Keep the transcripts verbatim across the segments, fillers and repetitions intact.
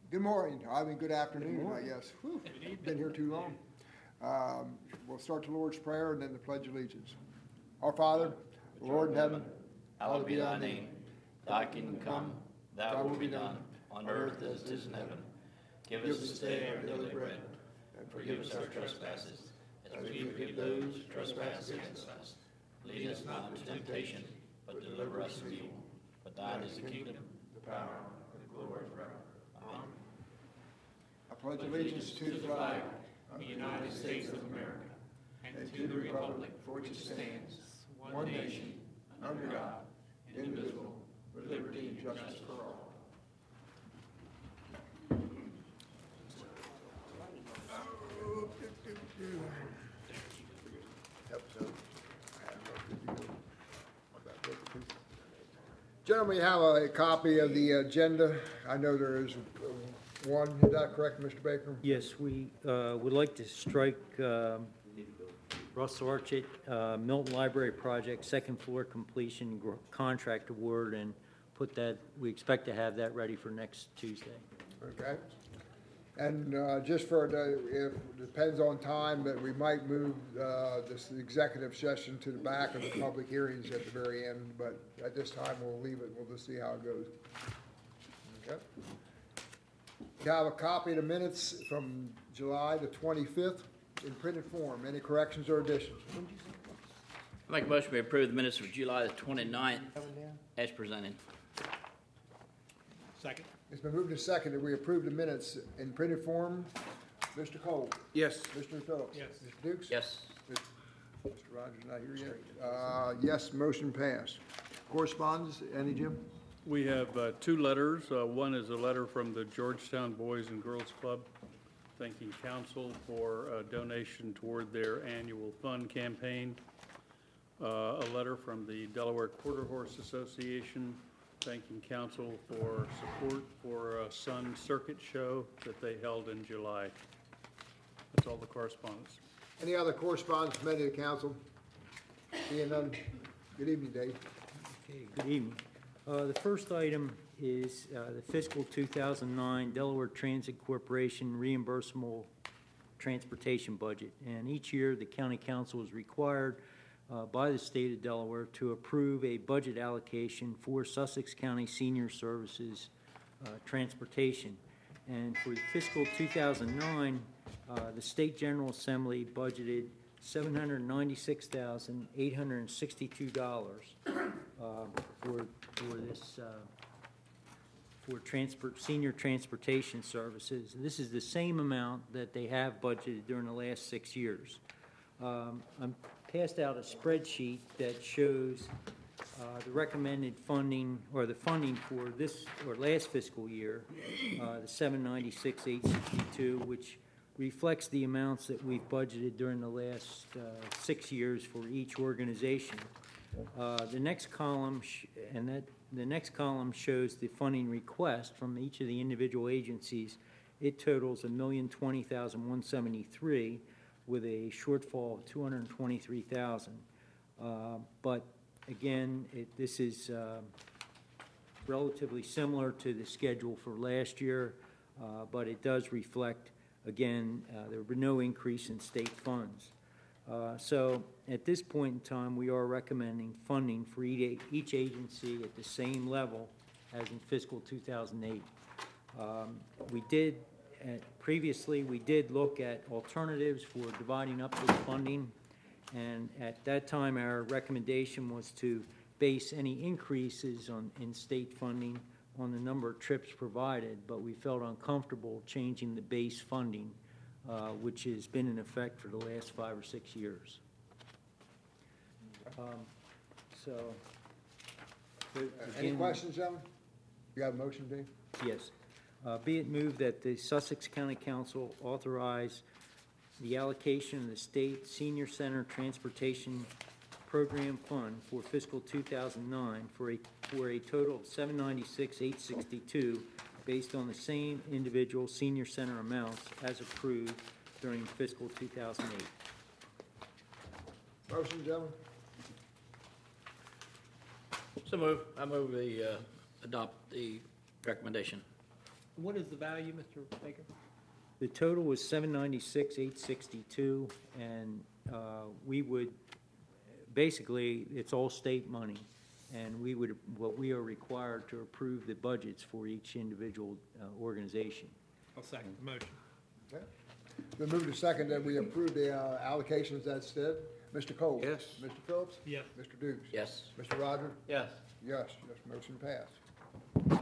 Good morning, I mean, good afternoon, I guess. Whew, been here too long. Um, We'll start the Lord's Prayer and then the Pledge of Allegiance. Our Father, Lord in heaven, hallowed be thy name. Thy kingdom come, thy will be done, on earth as it is in heaven. Give us this day our daily bread, and forgive us our trespasses, as we forgive those who trespass against us. Lead us not into temptation, but deliver us from evil. For thine is the kingdom, the power, and the glory forever. Amen. I pledge allegiance to the flag of the United States of America, and to the republic for which it stands, one nation, under God, indivisible, with liberty and justice for all. Gentlemen, you have a copy of the agenda. I know there is one, is that correct, Mister Baker? Yes, we uh, would like to strike um, Russell Archett, uh, Milton Library Project, second floor completion gr- contract award, and put that, we expect to have that ready for next Tuesday. Okay. And uh, just for the, if it depends on time, that we might move uh, this executive session to the back of the public hearings at the very end, but at this time, we'll leave it. We'll just see how it goes. Okay. You have a copy of the minutes from July the twenty-fifth in printed form. Any corrections or additions? I make a motion to approve the minutes of July the twenty-ninth as presented. Second. It's been moved to second that we approve the minutes in printed form. Mister Cole? Yes. Mister Phillips? Yes. Mister Dukes? Yes. Mister Rogers not here yet. Uh, yes, motion passed. Correspondence, any, Jim? We have uh, two letters. Uh, One is a letter from the Georgetown Boys and Girls Club thanking council for a donation toward their annual fund campaign. Uh, A letter from the Delaware Quarter Horse Association thanking council for support for a Sun Circuit show that they held in July. That's all the correspondence. Any other correspondence from any of the council? Being none, good evening, Dave. Okay, good evening. Uh, The first item is uh, the fiscal two thousand nine Delaware Transit Corporation reimbursable transportation budget. And each year, the county council is required uh, by the state of Delaware to approve a budget allocation for Sussex County Senior Services uh, transportation. And for fiscal two thousand nine, uh, the State General Assembly budgeted seven hundred ninety-six thousand eight hundred sixty-two dollars uh, for for this uh, for transport senior transportation services. And this is the same amount that they have budgeted during the last six years. Um, I'm passed out a spreadsheet that shows uh, the recommended funding or the funding for this or last fiscal year, uh, the seven ninety-six eight sixty-two, which reflects the amounts that we've budgeted during the last uh, six years for each organization. Uh, the next column, sh- and that the next column shows the funding request from each of the individual agencies. It totals a million twenty thousand one seventy-three, with a shortfall of two hundred twenty-three thousand. Uh, but again, it, this is uh, relatively similar to the schedule for last year, uh, but it does reflect. Again, uh, there will be no increase in state funds. Uh, so at this point in time, we are recommending funding for each, each agency at the same level as in fiscal two thousand eight. Um, we did, uh, previously, we did look at alternatives for dividing up this funding, and at that time, our recommendation was to base any increases on in state funding on the number of trips provided, but we felt uncomfortable changing the base funding, uh, which has been in effect for the last five or six years. Um, so, Uh, Any again, questions, gentlemen? You have a motion, Dave? yes. Uh, be it moved that the Sussex County Council authorize the allocation of the state senior center transportation program fund for fiscal two thousand nine for a for a total of seven ninety-six eight sixty-two, based on the same individual senior center amounts as approved during fiscal two thousand eight. Motion, gentlemen? So move. I move we uh, adopt the recommendation. What is the value, Mister Baker? The total was seven ninety-six, eight sixty-two, and uh, we would, basically, it's all state money, and we would, what we are required to approve the budgets for each individual uh, organization. I'll second the motion. Okay. Been moved to second that we approve the uh, allocations as said. Mister Cole? Yes. Mister Phillips? Yes. Mister Dukes? Yes. Mister Rogers? Yes. Yes, yes, motion passed.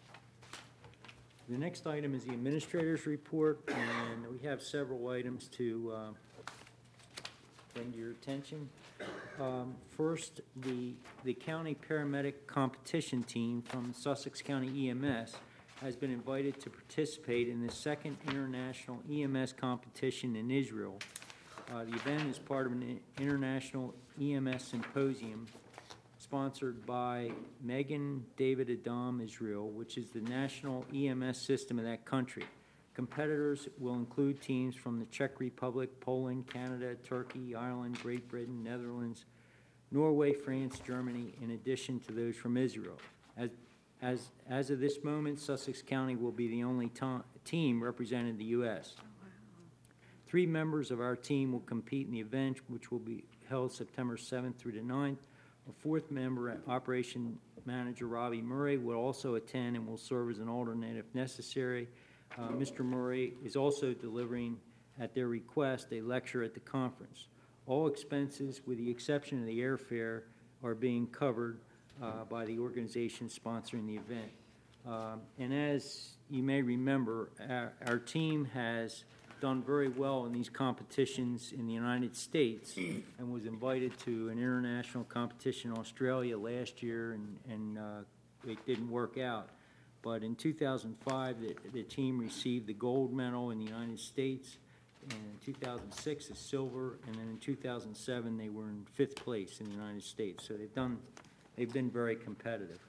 The next item is the administrator's report, and we have several items to uh, bring to your attention. Um, First, the, the county paramedic competition team from Sussex County E M S has been invited to participate in the second international E M S competition in Israel. Uh, The event is part of an international E M S symposium sponsored by Megan David Adam Israel, which is the national E M S system of that country. Competitors will include teams from the Czech Republic, Poland, Canada, Turkey, Ireland, Great Britain, Netherlands, Norway, France, Germany, in addition to those from Israel. As, as, as of this moment, Sussex County will be the only to- team representing the U S Three members of our team will compete in the event, which will be held September seventh through the ninth. A fourth member, Operation Manager Robbie Murray, will also attend and will serve as an alternate if necessary. Uh, Mister Murray is also delivering, at their request, a lecture at the conference. All expenses, with the exception of the airfare, are being covered uh, by the organization sponsoring the event. Um, and as you may remember, our, our team has done very well in these competitions in the United States and was invited to an international competition in Australia last year, and, and uh, it didn't work out. But in two thousand five, the, the team received the gold medal in the United States, and in two thousand six, the silver, and then in two thousand seven, they were in fifth place in the United States. So they've done, they've been very competitive.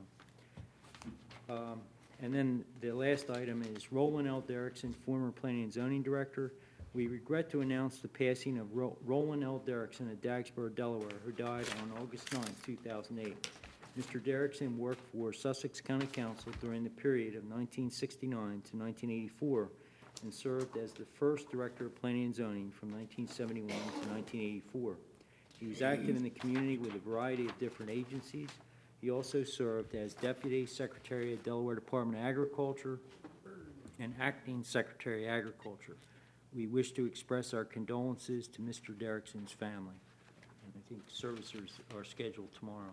So. Um, And then the last item is Roland L. Derrickson, former Planning and Zoning Director. We regret to announce the passing of Ro- Roland L. Derrickson of Dagsboro, Delaware, who died on August ninth, two thousand eight. Mister Derrickson worked for Sussex County Council during the period of nineteen sixty-nine to nineteen eighty-four and served as the first Director of Planning and Zoning from nineteen seventy-one to nineteen eighty-four. He was active in the community with a variety of different agencies. He also served as Deputy Secretary of Delaware Department of Agriculture and Acting Secretary of Agriculture. We wish to express our condolences to Mister Derrickson's family. And I think servicers are scheduled tomorrow.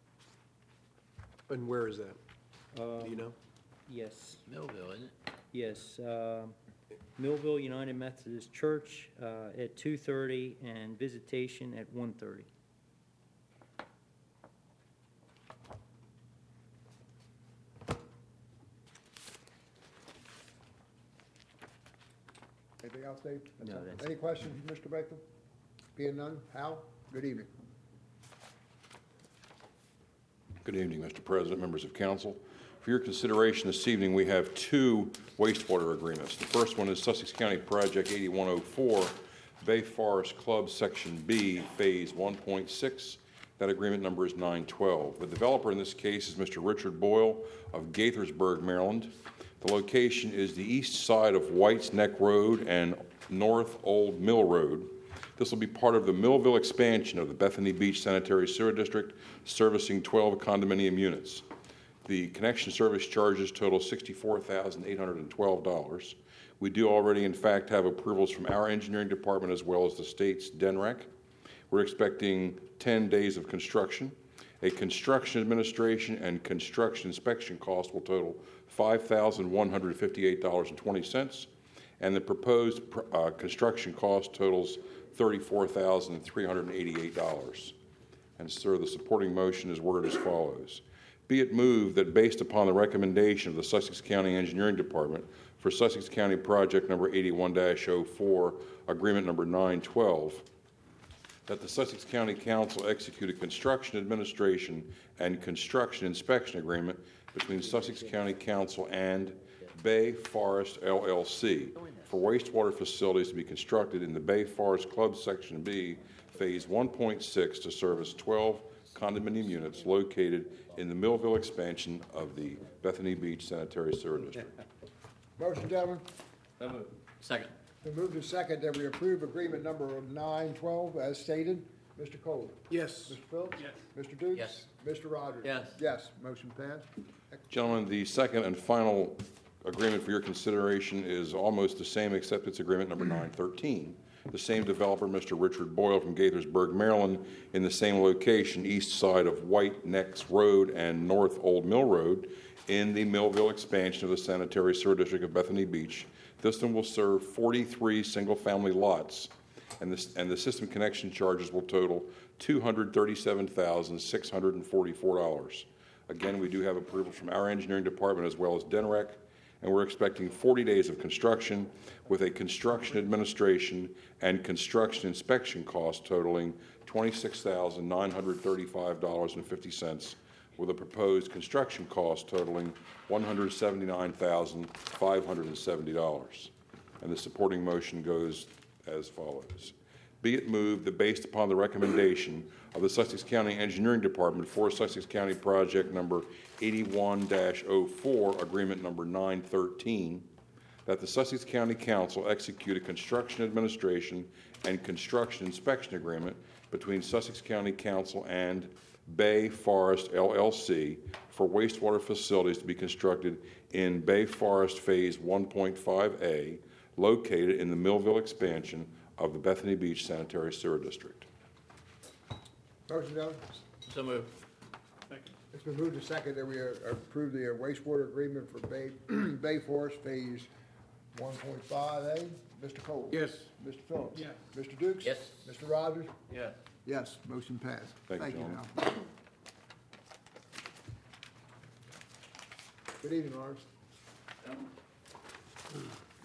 And where is that? Um, Do you know? Yes, Millville, isn't it? yes. uh, Millville United Methodist Church uh, at two thirty and visitation at one thirty. Anything else, Dave? That's No, all? that's Any questions, Mister Baker? Being none, Hal, good evening. Good evening, Mister President, members of council. For your consideration this evening, we have two wastewater agreements. The first one is Sussex County Project eighty-one oh four, Bay Forest Club Section B, Phase one point six. That agreement number is nine twelve. The developer in this case is Mister Richard Boyle of Gaithersburg, Maryland. The location is the east side of White's Neck Road and North Old Mill Road. This will be part of the Millville expansion of the Bethany Beach Sanitary Sewer District, servicing twelve condominium units. The connection service charges total sixty-four thousand eight hundred twelve dollars. We do already, in fact, have approvals from our engineering department as well as the state's D N R E C. We're expecting ten days of construction. A construction administration and construction inspection cost will total five thousand one hundred fifty-eight dollars and twenty cents, and the proposed uh, construction cost totals thirty-four thousand three hundred eighty-eight dollars. And, sir, the supporting motion is worded as follows. Be it moved that based upon the recommendation of the Sussex County Engineering Department for Sussex County Project number eighty-one dash oh four, agreement number nine twelve, that the Sussex County Council execute a construction administration and construction inspection agreement between Sussex County Council and Bay Forest L L C for wastewater facilities to be constructed in the Bay Forest Club Section B, Phase one point six, to service twelve condominium units located in the Millville expansion of the Bethany Beach Sanitary Sewer District. Motion, gentlemen. Second. Been moved to second that we approve agreement number nine twelve as stated. Mister Cole? Yes. Mister Phillips? Yes. Mister Dukes? Yes. Mister Rogers? Yes. Yes, motion passed. Gentlemen, the second and final agreement for your consideration is almost the same, except it's agreement number nine thirteen. The same developer, Mister Richard Boyle from Gaithersburg, Maryland, in the same location, east side of White Necks Road and North Old Mill Road, in the Millville expansion of the sanitary sewer district of Bethany Beach. This one will serve forty-three single-family lots, and this, and the system connection charges will total two hundred thirty-seven thousand six hundred forty-four dollars. Again, we do have approval from our engineering department as well as DENREC, and we're expecting forty days of construction with a construction administration and construction inspection cost totaling twenty-six thousand nine hundred thirty-five dollars and fifty cents, with a proposed construction cost totaling one hundred seventy-nine thousand five hundred seventy dollars. And the supporting motion goes as follows. Be it moved that based upon the recommendation of the Sussex County Engineering Department for Sussex County Project Number eighty-one dash oh four, Agreement Number nine thirteen, that the Sussex County Council execute a construction administration and construction inspection agreement between Sussex County Council and Bay Forest L L C for wastewater facilities to be constructed in Bay Forest Phase one point five A, located in the Millville expansion of the Bethany Beach Sanitary Sewer District. Motion, gentlemen. So moved. It's been moved to second that we uh, approve the uh, wastewater agreement for Bay, Bay Forest Phase one point five A. Mister Cole? Yes. Mister Phillips? Yes. Mister Dukes? Yes. Mister Rogers? Yes. Yes, motion passed. Thank you, you, gentlemen. Al. Good evening, Lawrence.